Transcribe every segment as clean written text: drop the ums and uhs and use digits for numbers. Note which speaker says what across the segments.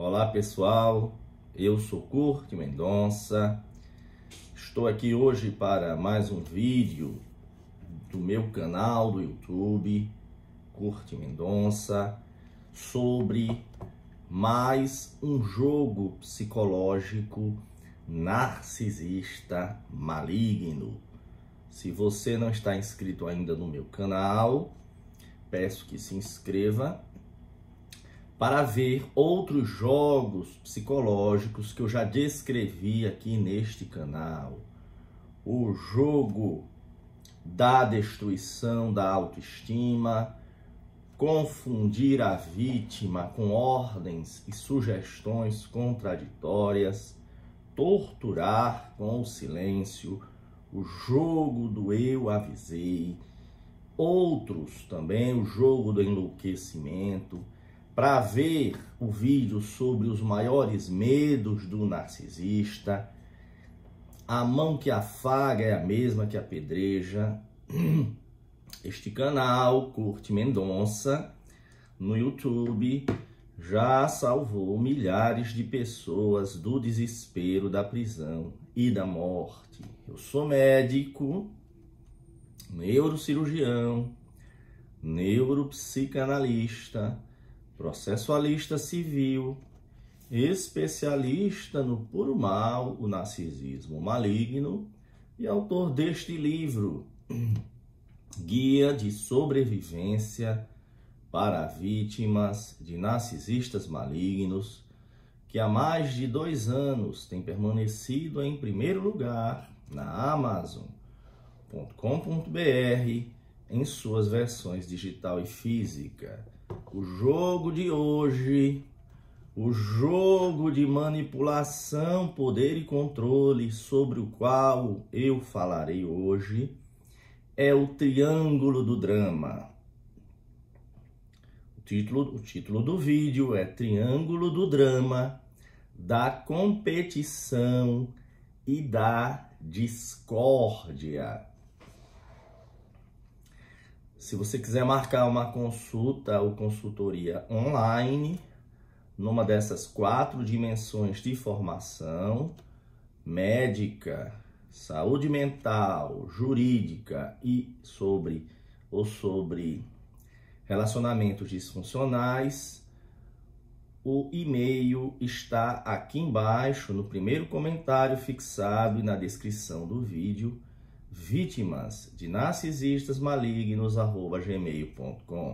Speaker 1: Olá pessoal, eu sou Kurt Mendonça, estou aqui hoje para mais um vídeo do meu canal do YouTube, Kurt Mendonça, sobre mais um jogo psicológico narcisista maligno. Se você não está inscrito ainda no meu canal, peço que se inscreva para ver outros jogos psicológicos que eu já descrevi aqui neste canal. O jogo da destruição da autoestima, confundir a vítima com ordens e sugestões contraditórias, torturar com o silêncio, o jogo do eu avisei, outros também, o jogo do enlouquecimento. Para ver o vídeo sobre os maiores medos do narcisista, a mão que afaga é a mesma que apedreja. Este canal, Kurt Mendonça, no YouTube, já salvou milhares de pessoas do desespero, da prisão e da morte. Eu sou médico, neurocirurgião, neuropsicanalista, processualista civil, especialista no puro mal, o narcisismo maligno, e autor deste livro, Guia de Sobrevivência para Vítimas de Narcisistas Malignos, que há mais de 2 anos tem permanecido em primeiro lugar na Amazon.com.br em suas versões digital e física. O jogo de hoje, o jogo de manipulação, poder e controle sobre o qual eu falarei hoje, é o Triângulo do Drama. O título do vídeo é Triângulo do Drama, da competição e da discórdia. Se você quiser marcar uma consulta ou consultoria online, numa dessas 4 dimensões de formação, médica, saúde mental, jurídica e sobre relacionamentos disfuncionais, o e-mail está aqui embaixo, no primeiro comentário fixado e na descrição do vídeo, vítimas de narcisistas malignos@gmail.com.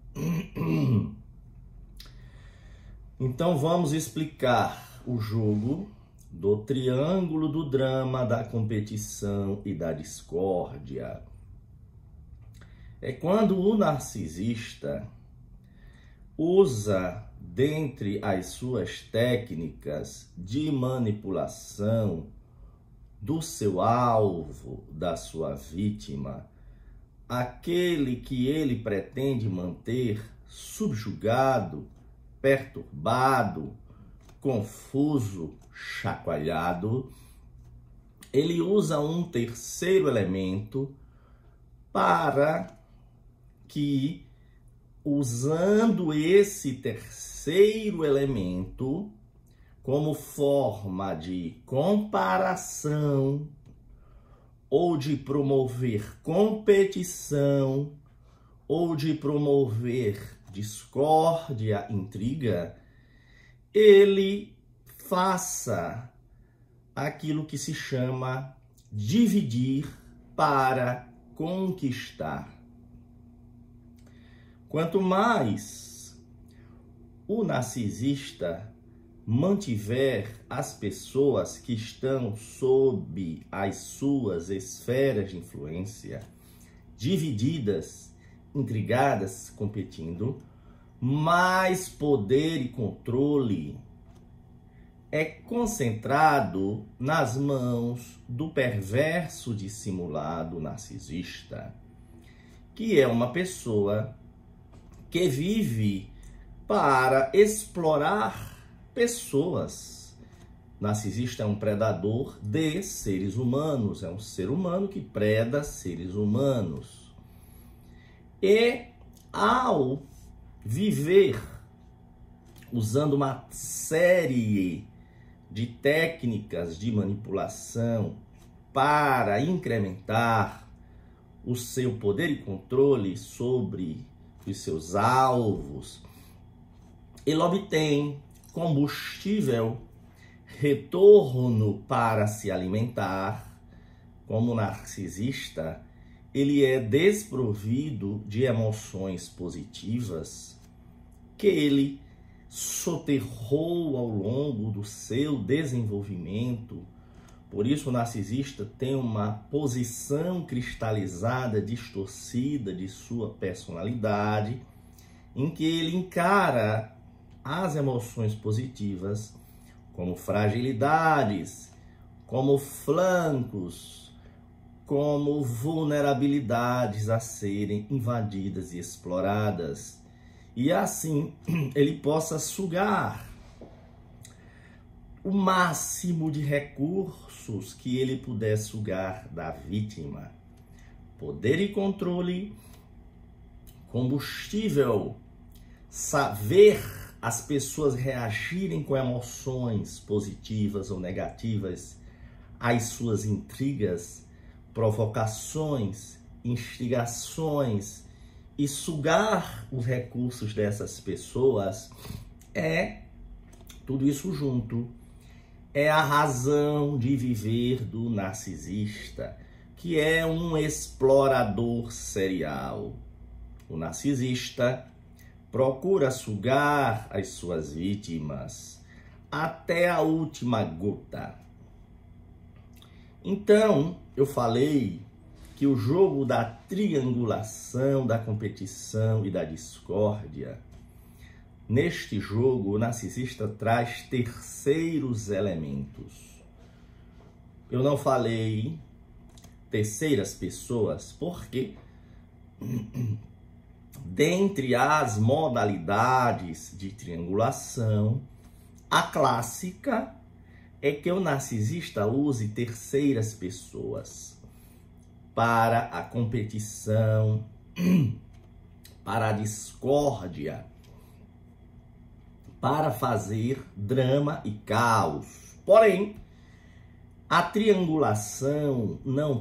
Speaker 1: Então vamos explicar o jogo do triângulo do drama, da competição e da discórdia. É quando o narcisista usa, dentre as suas técnicas de manipulação, do seu alvo, da sua vítima, aquele que ele pretende manter subjugado, perturbado, confuso, chacoalhado, ele usa um terceiro elemento para que, usando esse terceiro elemento como forma de comparação ou de promover competição ou de promover discórdia, intriga, ele faça aquilo que se chama dividir para conquistar. Quanto mais o narcisista mantiver as pessoas que estão sob as suas esferas de influência divididas, intrigadas, competindo, mais poder e controle é concentrado nas mãos do perverso dissimulado narcisista, que é uma pessoa que vive para explorar pessoas. Narcisista é um predador de seres humanos, é um ser humano que preda seres humanos. E ao viver usando uma série de técnicas de manipulação para incrementar o seu poder e controle sobre os seus alvos, ele obtém combustível, retorno para se alimentar. Como narcisista, ele é desprovido de emoções positivas que ele soterrou ao longo do seu desenvolvimento. Por isso, o narcisista tem uma posição cristalizada, distorcida de sua personalidade, em que ele encara as emoções positivas como fragilidades, como flancos, como vulnerabilidades a serem invadidas e exploradas. E assim ele possa sugar o máximo de recursos que ele puder sugar da vítima. Poder e controle, combustível, saber as pessoas reagirem com emoções positivas ou negativas às suas intrigas, provocações, instigações e sugar os recursos dessas pessoas, tudo isso junto, é a razão de viver do narcisista, que é um explorador serial. O narcisista procura sugar as suas vítimas até a última gota. Então, eu falei que o jogo da triangulação, da competição e da discórdia, neste jogo o narcisista traz terceiros elementos. Eu não falei terceiras pessoas porque dentre as modalidades de triangulação, a clássica é que o narcisista use terceiras pessoas para a competição, para a discórdia, para fazer drama e caos. Porém, a triangulação não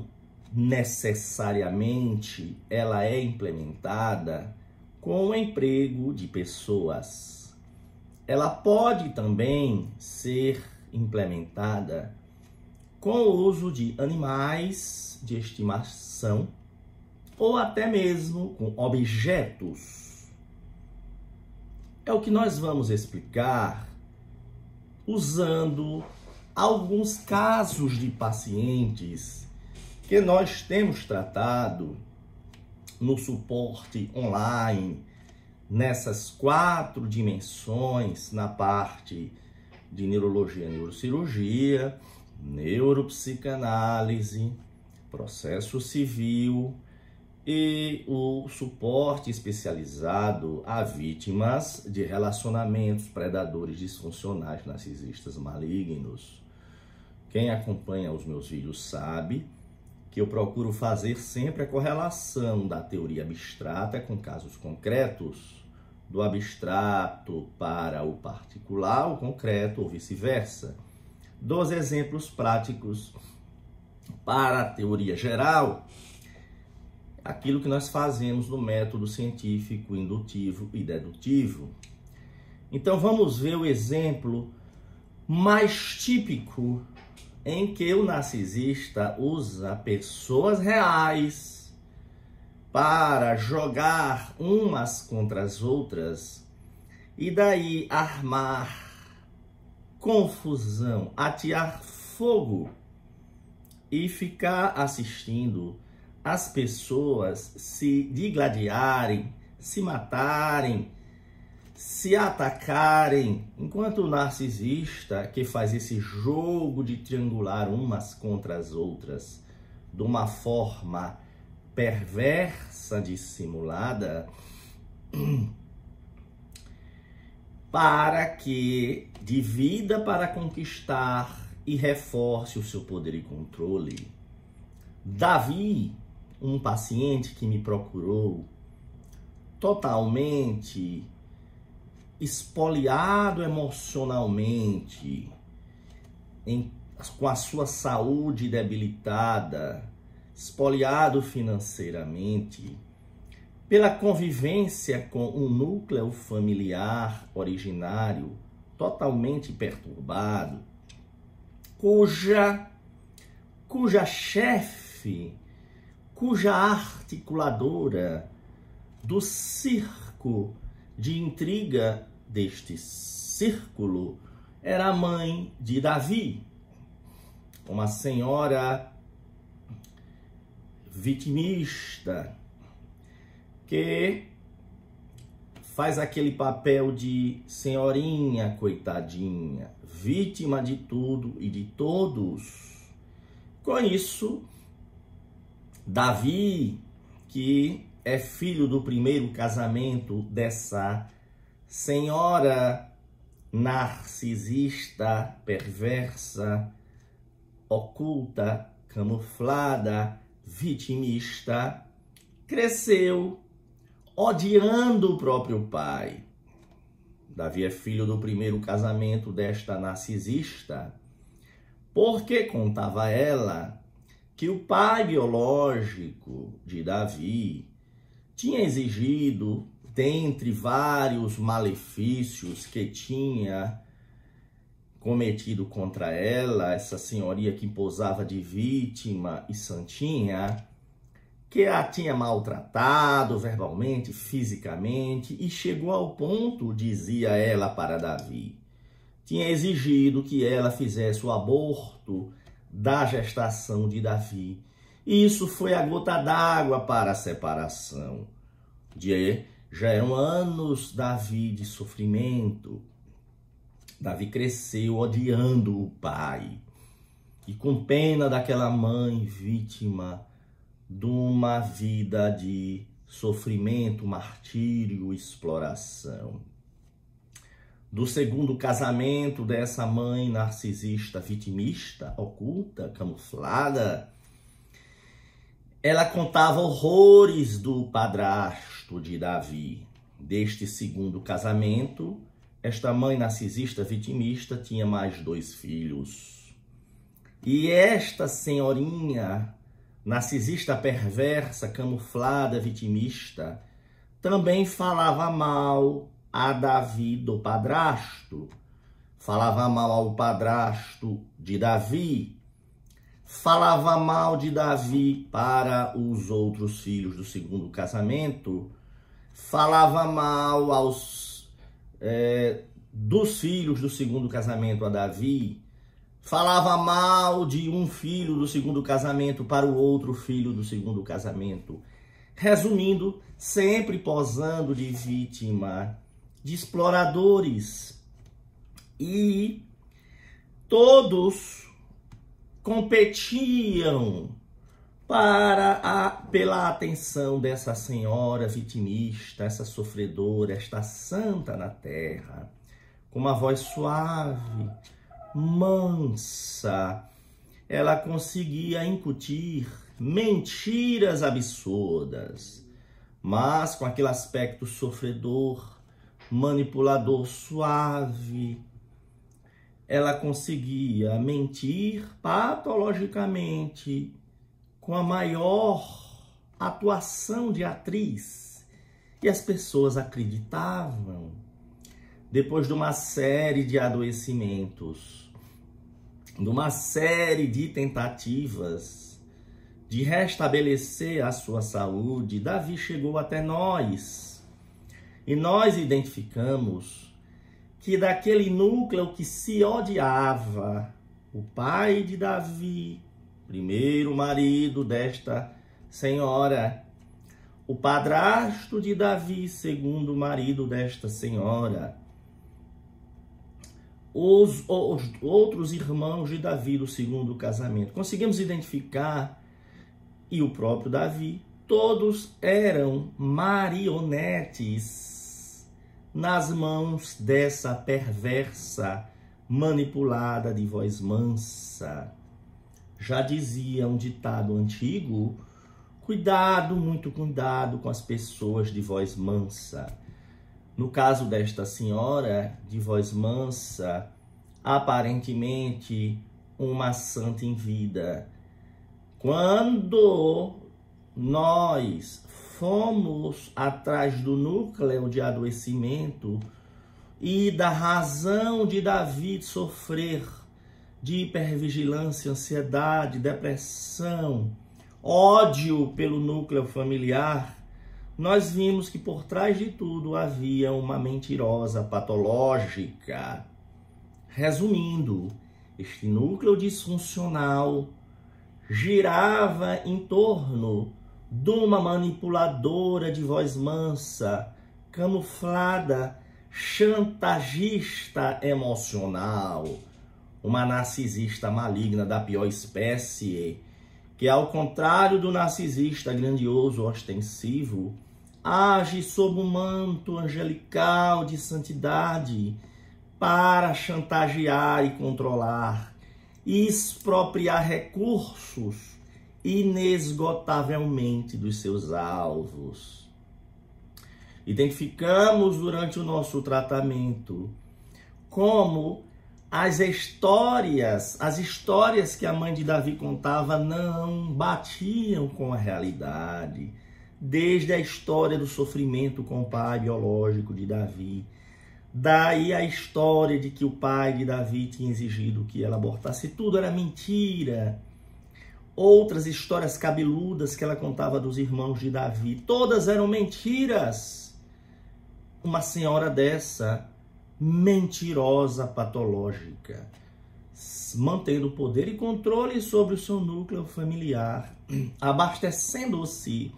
Speaker 1: necessariamente ela é implementada com o emprego de pessoas. Ela pode também ser implementada com o uso de animais de estimação ou até mesmo com objetos. É o que nós vamos explicar usando alguns casos de pacientes que nós temos tratado no suporte online, nessas 4 dimensões, na parte de neurologia, neurocirurgia, neuropsicanálise, processo civil e o suporte especializado a vítimas de relacionamentos predadores disfuncionais narcisistas malignos. Quem acompanha os meus vídeos sabe que eu procuro fazer sempre a correlação da teoria abstrata com casos concretos, do abstrato para o particular, o concreto ou vice-versa, dos exemplos práticos para a teoria geral, aquilo que nós fazemos no método científico, indutivo e dedutivo. Então vamos ver o exemplo mais típico em que o narcisista usa pessoas reais para jogar umas contra as outras e daí armar confusão, atear fogo e ficar assistindo as pessoas se digladiarem, se matarem, se atacarem, enquanto o narcisista, que faz esse jogo de triangular umas contra as outras de uma forma perversa, dissimulada, para que divida para conquistar e reforce o seu poder e controle. Davi, um paciente que me procurou totalmente espoliado emocionalmente, com a sua saúde debilitada, espoliado financeiramente, pela convivência com um núcleo familiar originário totalmente perturbado, cuja chefe, cuja articuladora do circo de intriga deste círculo era a mãe de Davi, uma senhora vitimista que faz aquele papel de senhorinha coitadinha, vítima de tudo e de todos. Com isso, Davi, que é filho do primeiro casamento dessa senhora narcisista, perversa, oculta, camuflada, vitimista, cresceu odiando o próprio pai. Davi é filho do primeiro casamento desta narcisista, porque contava ela que o pai biológico de Davi tinha exigido, dentre vários malefícios que tinha cometido contra ela, essa senhoria que posava de vítima e santinha, que a tinha maltratado verbalmente, fisicamente, e chegou ao ponto, dizia ela para Davi, tinha exigido que ela fizesse o aborto da gestação de Davi. E isso foi a gota d'água para a separação. Já eram anos Davi de sofrimento. Davi cresceu odiando o pai e com pena daquela mãe vítima de uma vida de sofrimento, martírio, exploração. Do segundo casamento dessa mãe narcisista, vitimista, oculta, camuflada, ela contava horrores do padrasto de Davi. Deste segundo casamento, esta mãe narcisista, vitimista, tinha mais 2 filhos. E esta senhorinha narcisista perversa, camuflada, vitimista, também falava mal a Davi do padrasto, falava mal ao padrasto de Davi, falava mal de Davi para os outros filhos do segundo casamento, falava mal dos filhos do segundo casamento a Davi, falava mal de um filho do segundo casamento para o outro filho do segundo casamento. Resumindo, sempre posando de vítima, de exploradores. E todos competiam pela atenção dessa senhora vitimista, essa sofredora, esta santa na terra, com uma voz suave, mansa. Ela conseguia incutir mentiras absurdas, mas com aquele aspecto sofredor, manipulador, suave. Ela conseguia mentir patologicamente, com a maior atuação de atriz. E as pessoas acreditavam. Depois de uma série de adoecimentos, de uma série de tentativas de restabelecer a sua saúde, Davi chegou até nós. E nós identificamos que daquele núcleo que se odiava, o pai de Davi, primeiro marido desta senhora, o padrasto de Davi, segundo marido desta senhora, os outros irmãos de Davi do segundo casamento. Conseguimos identificar, e o próprio Davi, todos eram marionetes nas mãos dessa perversa, manipulada de voz mansa. Já dizia um ditado antigo: cuidado, muito cuidado com as pessoas de voz mansa. No caso desta senhora, de voz mansa, aparentemente uma santa em vida. Quando nós fomos atrás do núcleo de adoecimento e da razão de Davi sofrer de hipervigilância, ansiedade, depressão, ódio pelo núcleo familiar, nós vimos que por trás de tudo havia uma mentirosa patológica. Resumindo, este núcleo disfuncional girava em torno de uma manipuladora de voz mansa, camuflada, chantagista emocional, uma narcisista maligna da pior espécie, que ao contrário do narcisista grandioso ostensivo, age sob um manto angelical de santidade para chantagear e controlar, e expropriar recursos inesgotavelmente dos seus alvos. Identificamos durante o nosso tratamento como as histórias que a mãe de Davi contava não batiam com a realidade. Desde a história do sofrimento com o pai biológico de Davi, daí a história de que o pai de Davi tinha exigido que ela abortasse, tudo era mentira. Outras histórias cabeludas que ela contava dos irmãos de Davi, todas eram mentiras. Uma senhora dessa, mentirosa, patológica, mantendo poder e controle sobre o seu núcleo familiar, abastecendo-se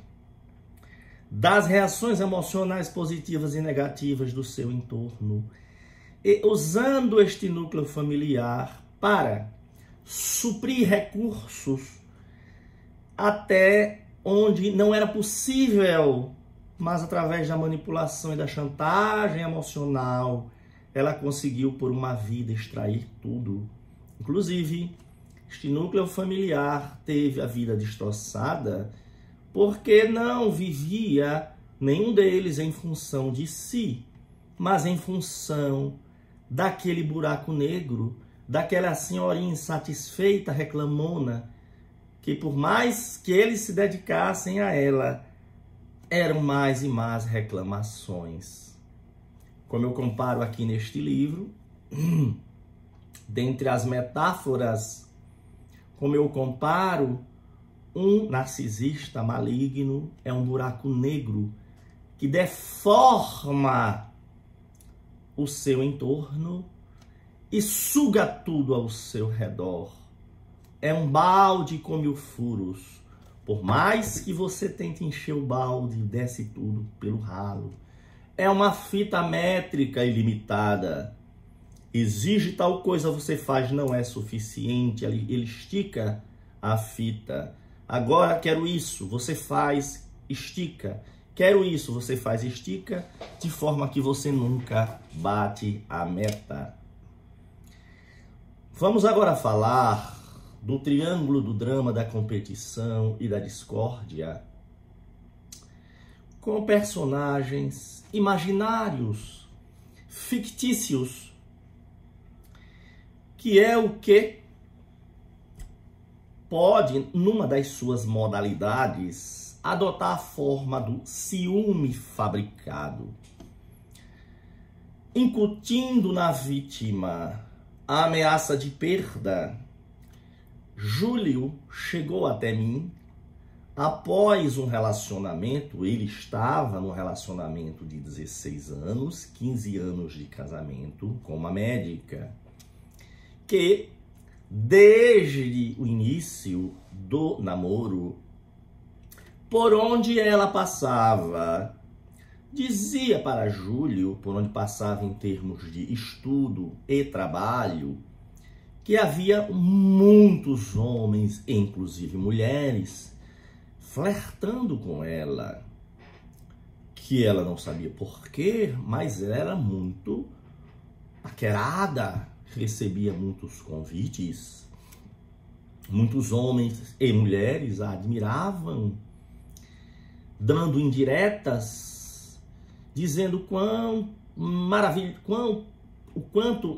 Speaker 1: das reações emocionais positivas e negativas do seu entorno, e usando este núcleo familiar para suprir recursos até onde não era possível, mas através da manipulação e da chantagem emocional, ela conseguiu por uma vida extrair tudo. Inclusive, este núcleo familiar teve a vida destroçada porque não vivia nenhum deles em função de si, mas em função daquele buraco negro, daquela senhorinha insatisfeita, reclamona, que por mais que eles se dedicassem a ela, eram mais e mais reclamações. Como eu comparo aqui neste livro, dentre as metáforas, como eu comparo, um narcisista maligno é um buraco negro que deforma o seu entorno e suga tudo ao seu redor. É um balde com 1000 furos. Por mais que você tente encher o balde, desce tudo pelo ralo. É uma fita métrica ilimitada. Exige tal coisa, você faz, não é suficiente. Ele estica a fita. Agora quero isso, você faz, estica. Quero isso, você faz, estica, de forma que você nunca bate a meta. Vamos agora falar do triângulo do drama da competição e da discórdia, com personagens imaginários, fictícios, que é o que pode, numa das suas modalidades, adotar a forma do ciúme fabricado, incutindo na vítima a ameaça de perda. Júlio chegou até mim após um relacionamento, ele estava num relacionamento de 16 anos, 15 anos de casamento com uma médica, que desde o início do namoro, por onde ela passava, dizia para Júlio, por onde passava em termos de estudo e trabalho, que havia muitos homens, inclusive mulheres, flertando com ela, que ela não sabia porquê, mas ela era muito paquerada, recebia muitos convites, muitos homens e mulheres a admiravam, dando indiretas, dizendo o quanto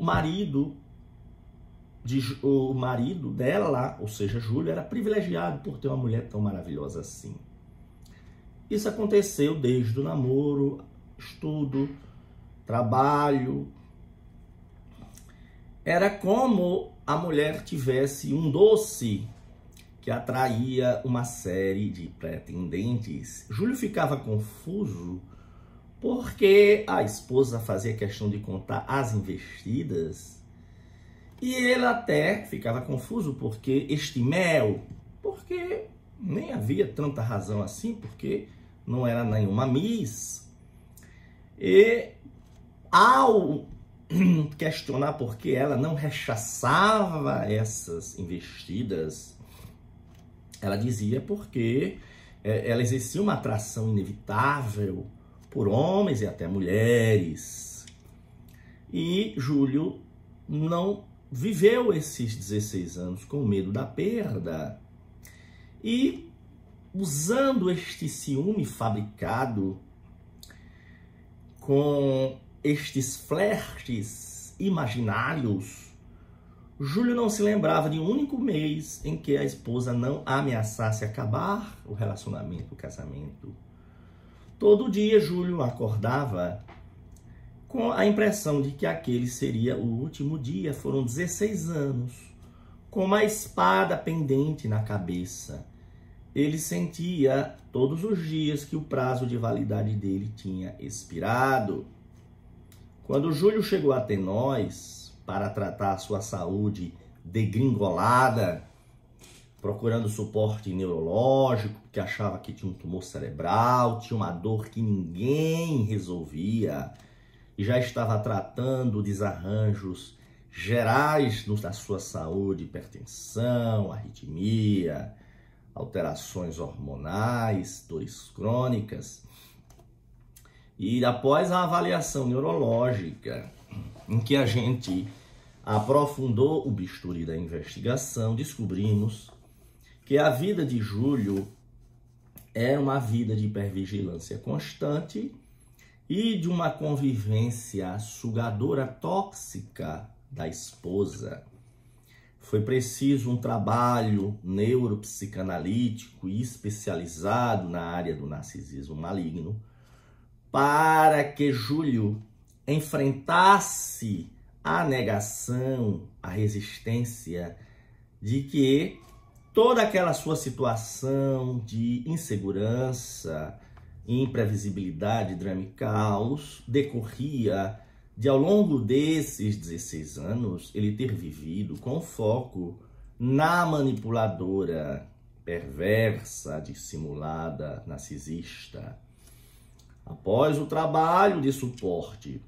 Speaker 1: o marido dela, ou seja, Júlio, era privilegiado por ter uma mulher tão maravilhosa assim. Isso aconteceu desde o namoro, estudo, trabalho. Era como a mulher tivesse um doce que atraía uma série de pretendentes. Júlio ficava confuso porque a esposa fazia questão de contar as investidas e ele até ficava confuso porque este mel, porque nem havia tanta razão assim, porque não era nenhuma miss. E ao questionar por que ela não rechaçava essas investidas, ela dizia porque ela exercia uma atração inevitável por homens e até mulheres. E Júlio não viveu esses 16 anos com medo da perda. E usando este ciúme fabricado com estes flertes imaginários, Júlio não se lembrava de um único mês em que a esposa não ameaçasse acabar o relacionamento, o casamento. Todo dia Júlio acordava com a impressão de que aquele seria o último dia. Foram 16 anos, com uma espada pendente na cabeça. Ele sentia todos os dias que o prazo de validade dele tinha expirado. Quando Júlio chegou até nós para tratar sua saúde degringolada, procurando suporte neurológico, porque achava que tinha um tumor cerebral, tinha uma dor que ninguém resolvia, e já estava tratando desarranjos gerais da sua saúde, hipertensão, arritmia, alterações hormonais, dores crônicas. E após a avaliação neurológica, em que a gente aprofundou o bisturi da investigação, descobrimos que a vida de Júlio era uma vida de hipervigilância constante e de uma convivência sugadora tóxica da esposa. Foi preciso um trabalho neuropsicanalítico e especializado na área do narcisismo maligno para que Júlio enfrentasse a negação, a resistência de que toda aquela sua situação de insegurança, imprevisibilidade, drama e caos decorria de, ao longo desses 16 anos, ele ter vivido com foco na manipuladora, perversa, dissimulada, narcisista. Após o trabalho de suporte,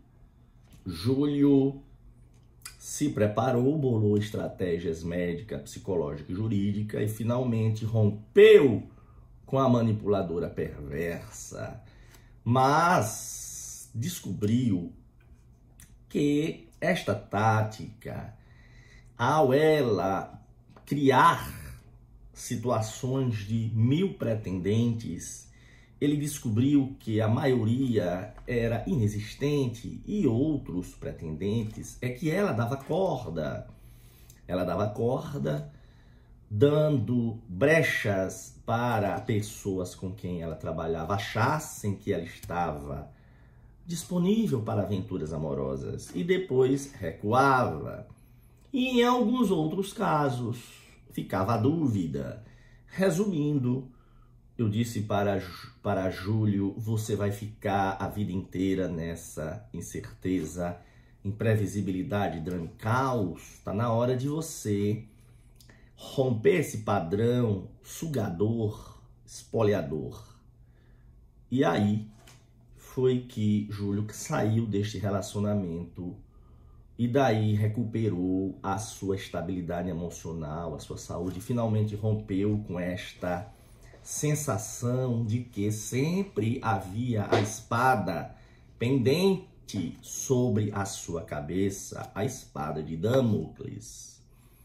Speaker 1: Júlio se preparou, bolou estratégias médica, psicológica e jurídica e finalmente rompeu com a manipuladora perversa, mas descobriu que esta tática, ao ela criar situações de 1000 pretendentes, ele descobriu que a maioria era inexistente e outros pretendentes é que ela dava corda. Ela dava corda, dando brechas para pessoas com quem ela trabalhava achassem que ela estava disponível para aventuras amorosas e depois recuava. E em alguns outros casos ficava a dúvida. Resumindo, eu disse para Júlio, você vai ficar a vida inteira nessa incerteza, imprevisibilidade, drama e caos. Está na hora de você romper esse padrão sugador, espoliador. E aí foi que Júlio saiu deste relacionamento e daí recuperou a sua estabilidade emocional, a sua saúde, e finalmente rompeu com esta sensação de que sempre havia a espada pendente sobre a sua cabeça, a espada de Damocles.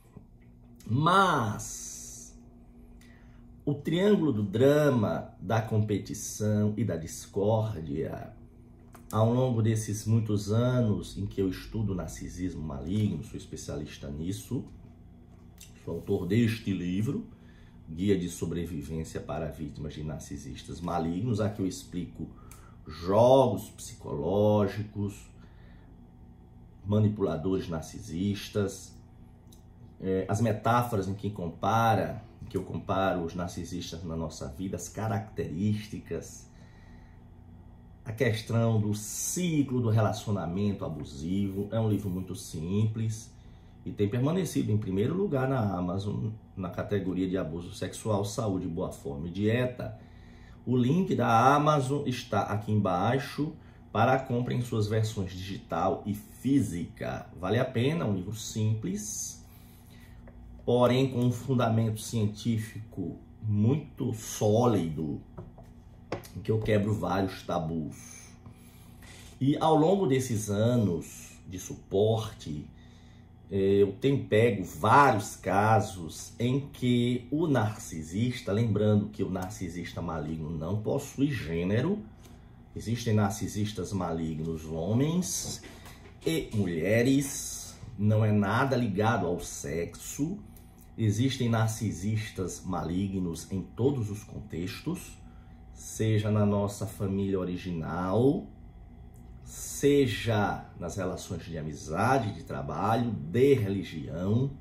Speaker 1: Mas o triângulo do drama, da competição e da discórdia ao longo desses muitos anos em que eu estudo narcisismo maligno, sou especialista nisso, sou autor deste livro, Guia de Sobrevivência para Vítimas de Narcisistas Malignos. Aqui eu explico jogos psicológicos, manipuladores narcisistas, as metáforas em que eu comparo os narcisistas na nossa vida, as características, a questão do ciclo do relacionamento abusivo. É um livro muito simples e tem permanecido em primeiro lugar na Amazon, na categoria de abuso sexual, saúde, boa forma e dieta. O link da Amazon está aqui embaixo para a compra em suas versões digital e física. Vale a pena, um livro simples, porém com um fundamento científico muito sólido, em que eu quebro vários tabus. E ao longo desses anos de suporte, eu tenho pego vários casos em que o narcisista, lembrando que o narcisista maligno não possui gênero, existem narcisistas malignos homens e mulheres, não é nada ligado ao sexo, existem narcisistas malignos em todos os contextos, seja na nossa família original, seja nas relações de amizade, de trabalho, de religião,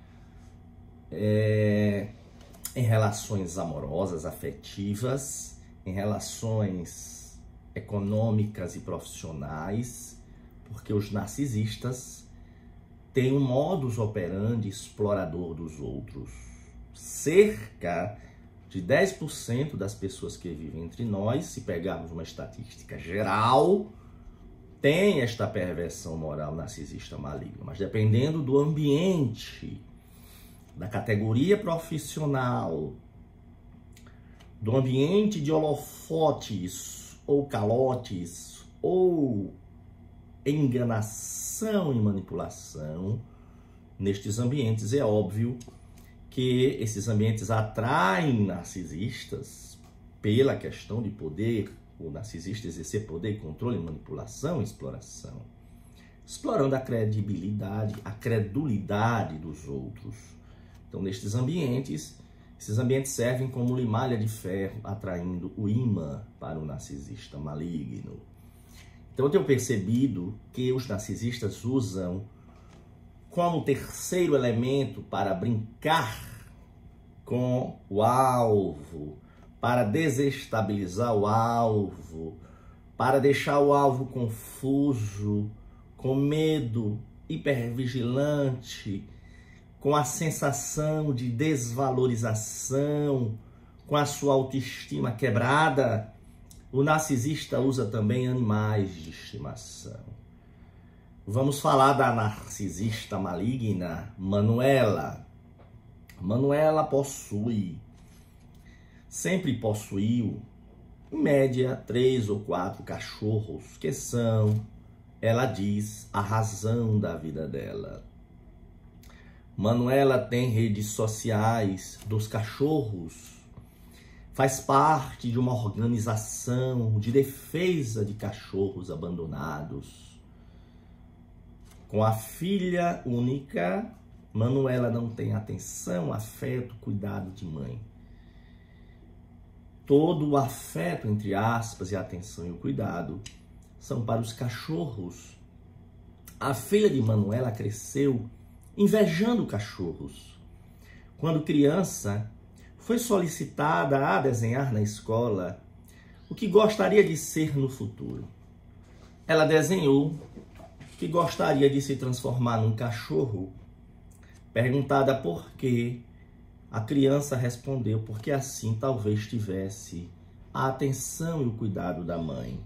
Speaker 1: em relações amorosas, afetivas, em relações econômicas e profissionais, porque os narcisistas têm um modus operandi explorador dos outros. Cerca de 10% das pessoas que vivem entre nós, se pegarmos uma estatística geral, tem esta perversão moral narcisista maligna, mas dependendo do ambiente, da categoria profissional, do ambiente de holofotes ou calotes ou enganação e manipulação, nestes ambientes é óbvio que esses ambientes atraem narcisistas pela questão de poder, o narcisista exercer poder, controle, manipulação e exploração, explorando a credibilidade, a credulidade dos outros. Então, nestes ambientes, esses ambientes servem como limalha de ferro, atraindo o imã para o narcisista maligno. Então, eu tenho percebido que os narcisistas usam como terceiro elemento para brincar com o alvo, para desestabilizar o alvo, para deixar o alvo confuso, com medo, hipervigilante, com a sensação de desvalorização, com a sua autoestima quebrada. O narcisista usa também animais de estimação. Vamos falar da narcisista maligna, Manuela. Manuela sempre possuiu, em média, 3 ou 4 cachorros, que são, ela diz, a razão da vida dela. Manuela tem redes sociais dos cachorros, faz parte de uma organização de defesa de cachorros abandonados. Com a filha única, Manuela não tem atenção, afeto, cuidado de mãe. Todo o afeto, entre aspas, e a atenção e o cuidado são para os cachorros. A filha de Manuela cresceu invejando cachorros. Quando criança, foi solicitada a desenhar na escola o que gostaria de ser no futuro. Ela desenhou que gostaria de se transformar num cachorro. Perguntada por quê, a criança respondeu porque assim talvez tivesse a atenção e o cuidado da mãe.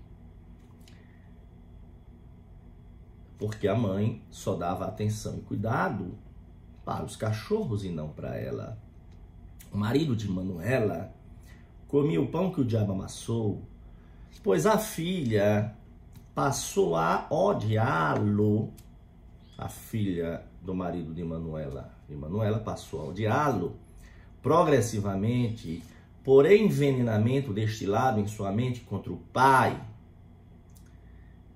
Speaker 1: Porque a mãe só dava atenção e cuidado para os cachorros e não para ela. O marido de Manuela comia o pão que o diabo amassou, pois a filha passou a odiá-lo. A filha do marido de Manuela, passou a odiá-lo progressivamente por envenenamento destilado em sua mente contra o pai.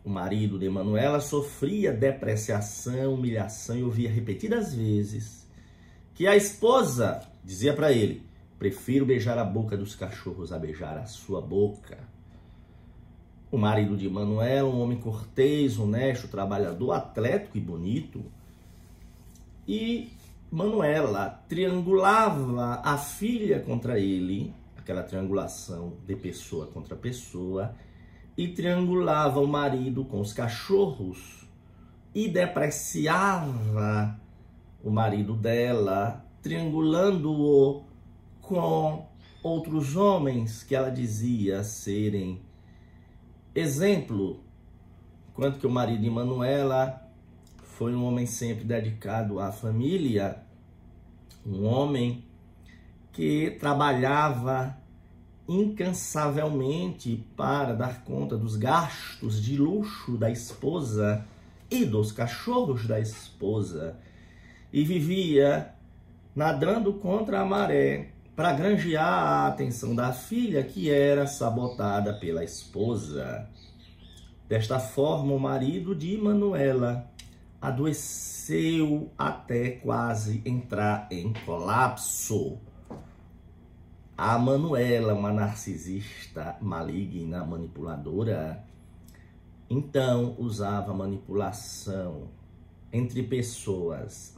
Speaker 1: o marido de Manuela, sofria depreciação, humilhação e ouvia repetidas vezes que a esposa dizia para ele: prefiro beijar a boca dos cachorros a beijar a sua boca. O marido de Manuela, um homem cortês, honesto, trabalhador, atlético e bonito. E Manuela triangulava a filha contra ele, aquela triangulação de pessoa contra pessoa, e triangulava o marido com os cachorros e depreciava o marido dela, triangulando-o com outros homens que ela dizia serem exemplo. Enquanto que o marido de Manuela foi um homem sempre dedicado à família, um homem que trabalhava incansavelmente para dar conta dos gastos de luxo da esposa e dos cachorros da esposa, e vivia nadando contra a maré para granjear a atenção da filha, que era sabotada pela esposa. Desta forma, o marido de Manuela adoeceu até quase entrar em colapso. A Manuela, uma narcisista maligna, manipuladora, então usava a manipulação entre pessoas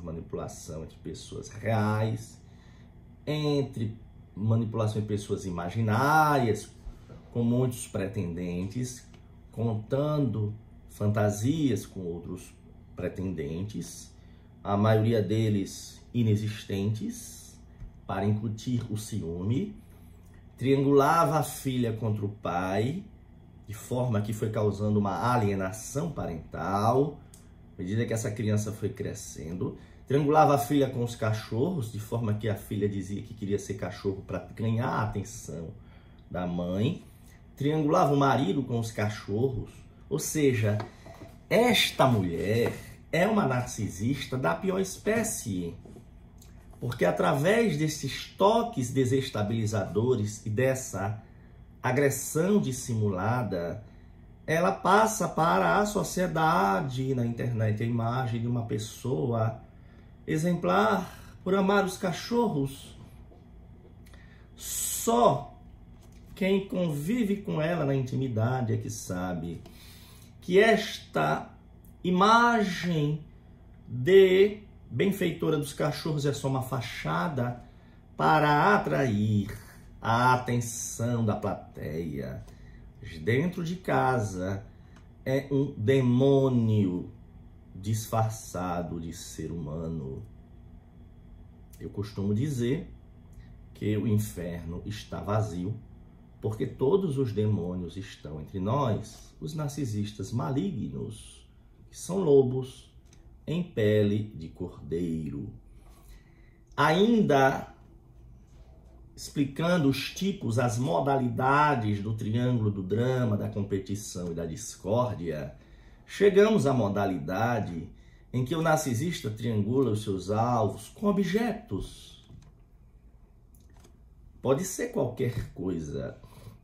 Speaker 1: reais, entre manipulação em pessoas imaginárias, com muitos pretendentes, contando fantasias com outros pretendentes, a maioria deles inexistentes, para incutir o ciúme, triangulava a filha contra o pai, de forma que foi causando uma alienação parental, à medida que essa criança foi crescendo. Triangulava a filha com os cachorros, de forma que a filha dizia que queria ser cachorro para ganhar a atenção da mãe. Triangulava o marido com os cachorros, ou seja, esta mulher é uma narcisista da pior espécie. Porque através desses toques desestabilizadores e dessa agressão dissimulada, ela passa para a sociedade na internet a imagem de uma pessoa exemplar por amar os cachorros. Só quem convive com ela na intimidade é que sabe que esta imagem de benfeitora dos cachorros é só uma fachada para atrair a atenção da plateia. Dentro de casa é um demônio disfarçado de ser humano. Eu costumo dizer que o inferno está vazio porque todos os demônios estão entre nós, os narcisistas malignos, que são lobos em pele de cordeiro. Ainda explicando os tipos, as modalidades do triângulo do drama, da competição e da discórdia, chegamos à modalidade em que o narcisista triangula os seus alvos com objetos. Pode ser qualquer coisa,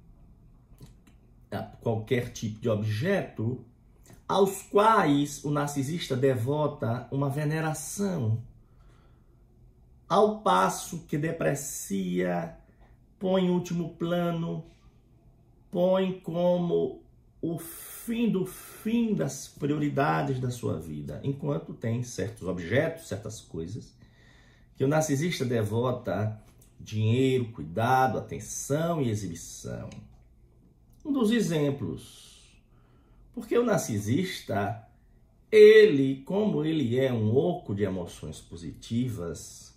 Speaker 1: qualquer tipo de objeto, aos quais o narcisista devota uma veneração, ao passo que deprecia, põe em último plano, põe como o fim do fim das prioridades da sua vida, enquanto tem certos objetos, certas coisas, que o narcisista devota dinheiro, cuidado, atenção e exibição. Um dos exemplos. Porque o narcisista, ele, como ele é um oco de emoções positivas,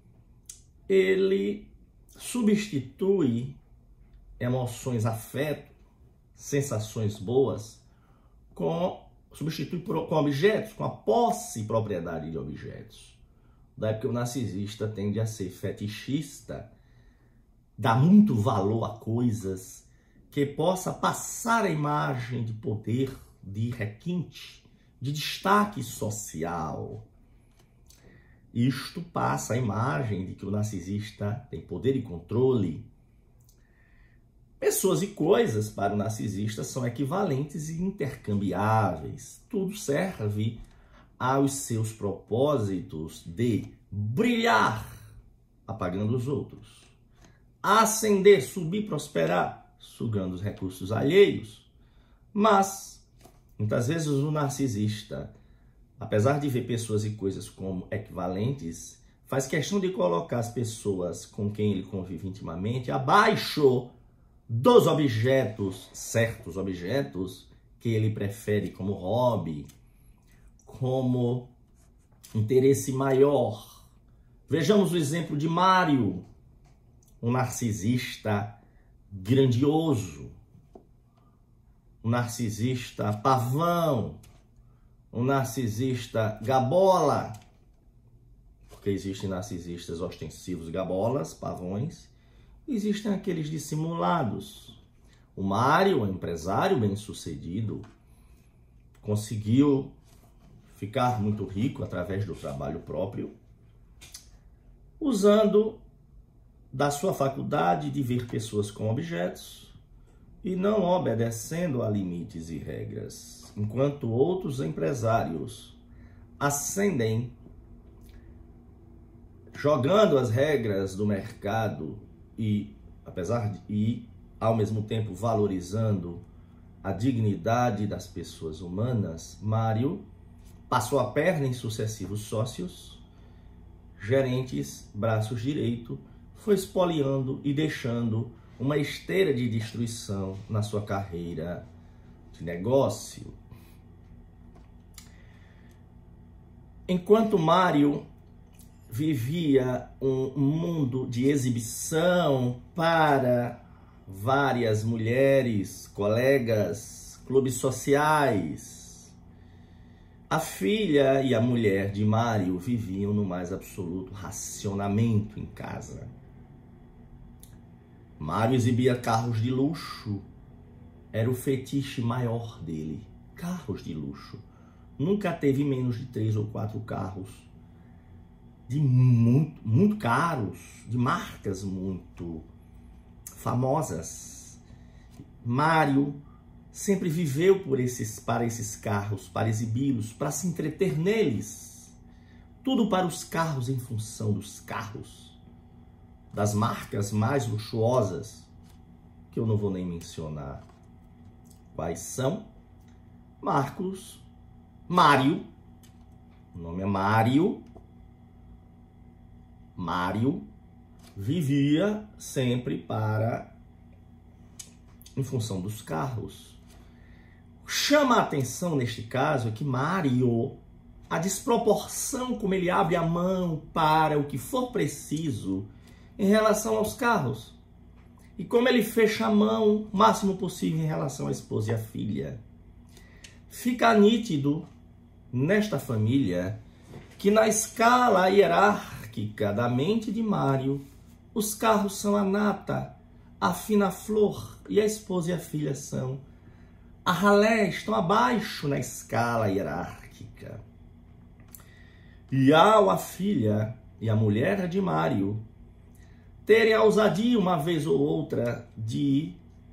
Speaker 1: ele substitui emoções, afeto, sensações boas, com objetos, com a posse e propriedade de objetos. Daí porque o narcisista tende a ser fetichista, dá muito valor a coisas que possa passar a imagem de poder, de requinte, de destaque social. Isto passa a imagem de que o narcisista tem poder e controle. Pessoas e coisas para o narcisista são equivalentes e intercambiáveis. Tudo serve aos seus propósitos de brilhar, apagando os outros, ascender, subir, prosperar, sugando os recursos alheios. Mas, muitas vezes, o narcisista, apesar de ver pessoas e coisas como equivalentes, faz questão de colocar as pessoas com quem ele convive intimamente abaixo dos objetos, certos objetos, que ele prefere como hobby, como interesse maior. Vejamos o exemplo de Mário, um narcisista grandioso, um narcisista pavão, um narcisista gabola, porque existem narcisistas ostensivos gabolas, pavões, existem aqueles dissimulados. O Mário, um empresário bem-sucedido, conseguiu ficar muito rico através do trabalho próprio, usando da sua faculdade de ver pessoas com objetos e não obedecendo a limites e regras, enquanto outros empresários ascendem jogando as regras do mercado e, ao mesmo tempo valorizando a dignidade das pessoas humanas. Mário passou a perna em sucessivos sócios, gerentes, braços direito, foi espoliando e deixando uma esteira de destruição na sua carreira de negócio. Enquanto Mário vivia um mundo de exibição para várias mulheres, colegas, clubes sociais, a filha e a mulher de Mário viviam no mais absoluto racionamento em casa. Mário exibia carros de luxo, era o fetiche maior dele, carros de luxo. Nunca teve menos de 3 ou 4 carros, de muito caros, de marcas muito famosas. Mário sempre viveu para esses carros, para exibi-los, para se entreter neles. Tudo para os carros, em função dos carros, das marcas mais luxuosas, que eu não vou nem mencionar quais são. Mário, o nome é Mário, vivia sempre em função dos carros. Chama a atenção neste caso é que Mário, a desproporção como ele abre a mão para o que for preciso em relação aos carros, e como ele fecha a mão o máximo possível em relação à esposa e à filha. Fica nítido nesta família que na escala hierárquica da mente de Mário, os carros são a nata, a fina flor, e a esposa e a filha são a ralé, estão abaixo na escala hierárquica. E ao a filha e a mulher de Mário terem a ousadia, uma vez ou outra, de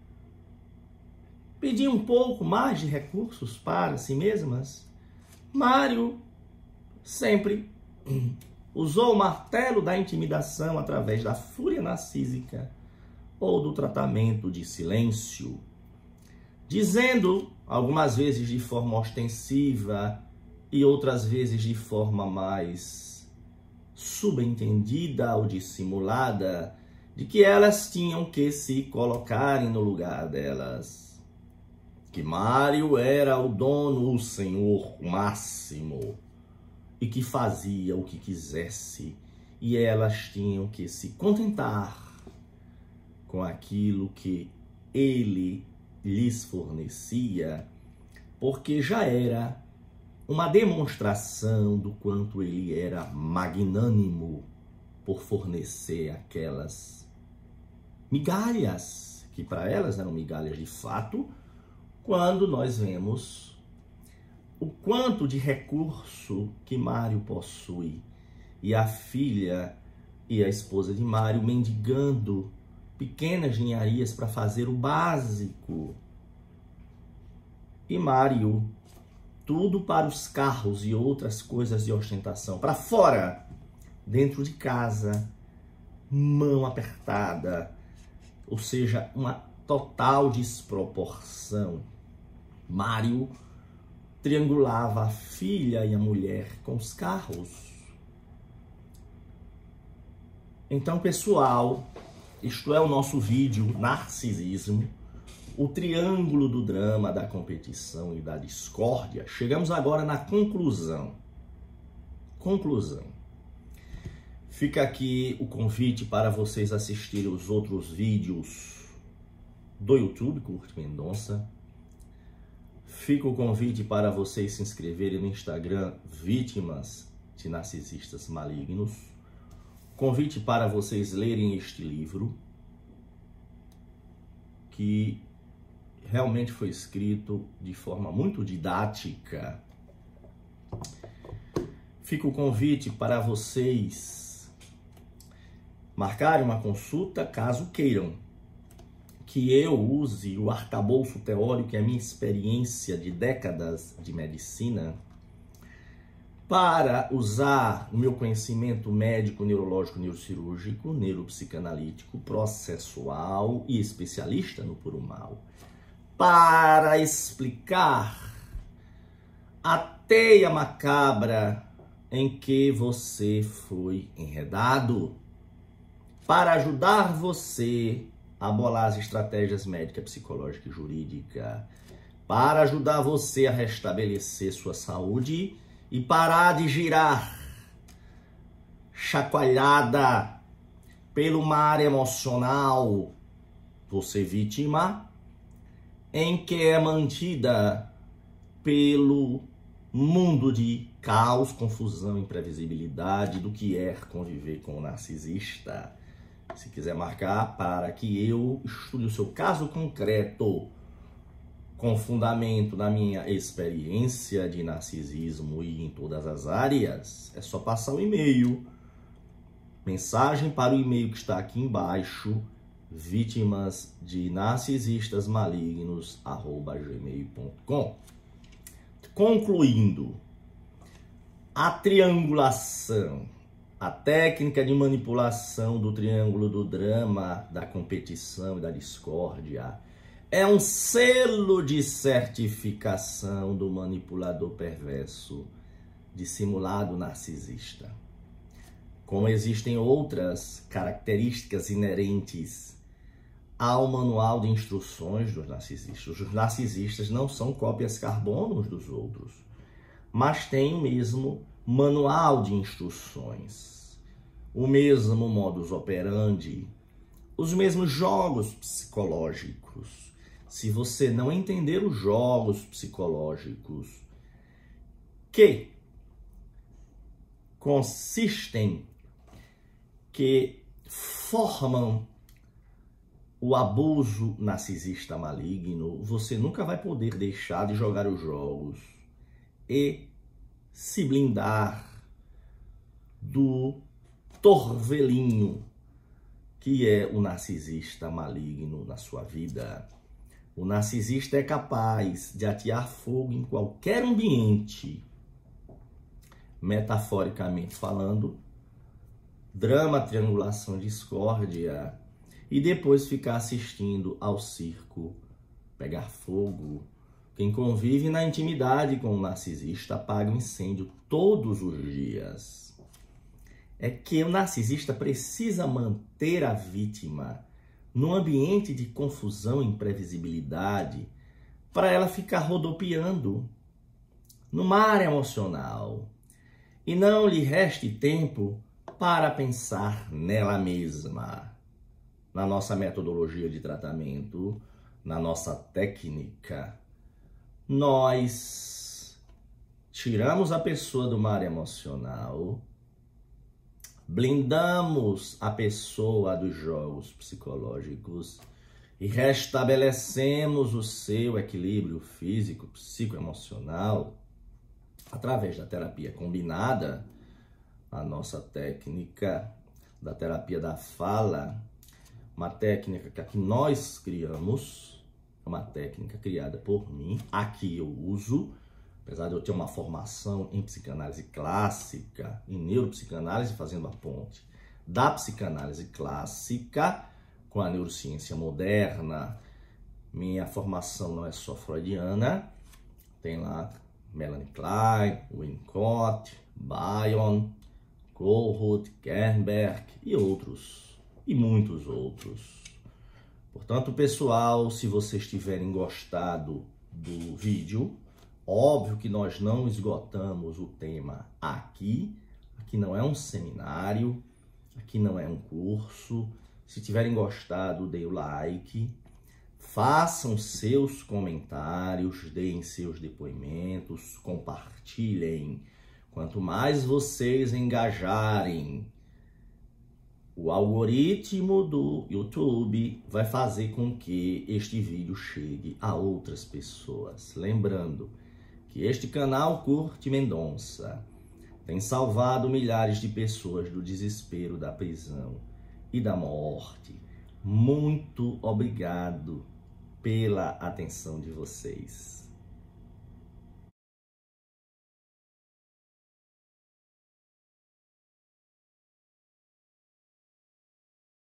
Speaker 1: pedir um pouco mais de recursos para si mesmas, Mário sempre usou o martelo da intimidação através da fúria narcísica ou do tratamento de silêncio, dizendo, algumas vezes de forma ostensiva e outras vezes de forma mais subentendida ou dissimulada, de que elas tinham que se colocarem no lugar delas, que Mário era o dono, o senhor máximo, e que fazia o que quisesse, e elas tinham que se contentar com aquilo que ele lhes fornecia, porque já era uma demonstração do quanto ele era magnânimo por fornecer aquelas migalhas, que para elas eram migalhas de fato, quando nós vemos o quanto de recurso que Mário possui, e a filha e a esposa de Mário mendigando, pequenas ninharias para fazer o básico. E Mário, tudo para os carros e outras coisas de ostentação. Para fora, dentro de casa, mão apertada, ou seja, uma total desproporção. Mário triangulava a filha e a mulher com os carros. Então, pessoal, isto é o nosso vídeo Narcisismo, o triângulo do drama, da competição e da discórdia. Chegamos agora na conclusão. Fica aqui o convite para vocês assistirem os outros vídeos do YouTube, Curte Mendonça. Fica o convite para vocês se inscreverem no Instagram, Vítimas de Narcisistas Malignos. Convite para vocês lerem este livro, que realmente foi escrito de forma muito didática. Fica o convite para vocês marcarem uma consulta, caso queiram que eu use o arcabouço teórico e a minha experiência de décadas de medicina para usar o meu conhecimento médico, neurológico, neurocirúrgico, neuropsicanalítico, processual e especialista no puro mal, para explicar a teia macabra em que você foi enredado, para ajudar você a bolar as estratégias médica, psicológica e jurídica, para ajudar você a restabelecer sua saúde e parar de girar chacoalhada pelo mar emocional, você vítima, em que é mantida pelo mundo de caos, confusão, imprevisibilidade do que é conviver com o narcisista. Se quiser marcar para que eu estude o seu caso concreto com fundamento na minha experiência de narcisismo e em todas as áreas, é só passar o e-mail. Mensagem para o e-mail que está aqui embaixo, vítimas de narcisistas malignos @gmail.com. Concluindo, a triangulação, a técnica de manipulação do triângulo do drama, da competição e da discórdia, é um selo de certificação do manipulador perverso, dissimulado narcisista. Como existem outras características inerentes ao manual de instruções dos narcisistas. Os narcisistas não são cópias carbono uns dos outros, mas têm o mesmo manual de instruções, o mesmo modus operandi, os mesmos jogos psicológicos. Se você não entender os jogos psicológicos que consistem, que formam o abuso narcisista maligno, você nunca vai poder deixar de jogar os jogos e se blindar do torvelinho que é o narcisista maligno na sua vida. O narcisista é capaz de atear fogo em qualquer ambiente, metaforicamente falando, drama, triangulação, discórdia, e depois ficar assistindo ao circo pegar fogo. Quem convive na intimidade com o narcisista apaga um incêndio todos os dias. É que o narcisista precisa manter a vítima num ambiente de confusão e imprevisibilidade para ela ficar rodopiando no mar emocional e não lhe reste tempo para pensar nela mesma. Na nossa metodologia de tratamento, na nossa técnica, nós tiramos a pessoa do mar emocional, blindamos a pessoa dos jogos psicológicos e restabelecemos o seu equilíbrio físico, psicoemocional através da terapia combinada, a nossa técnica da terapia da fala, uma técnica que nós criamos, é uma técnica criada por mim, aqui eu uso, apesar de eu ter uma formação em psicanálise clássica, em neuropsicanálise, fazendo a ponte da psicanálise clássica com a neurociência moderna. Minha formação não é só freudiana, tem lá Melanie Klein, Winnicott, Bion, Kohlrodt, Kernberg e outros, e muitos outros. Portanto, pessoal, se vocês tiverem gostado do vídeo, óbvio que nós não esgotamos o tema aqui. Aqui não é um seminário, aqui não é um curso. Se tiverem gostado, deem o like, façam seus comentários, deem seus depoimentos, compartilhem. Quanto mais vocês engajarem, o algoritmo do YouTube vai fazer com que este vídeo chegue a outras pessoas. Lembrando que este canal Curte Mendonça tem salvado milhares de pessoas do desespero, da prisão e da morte. Muito obrigado pela atenção de vocês.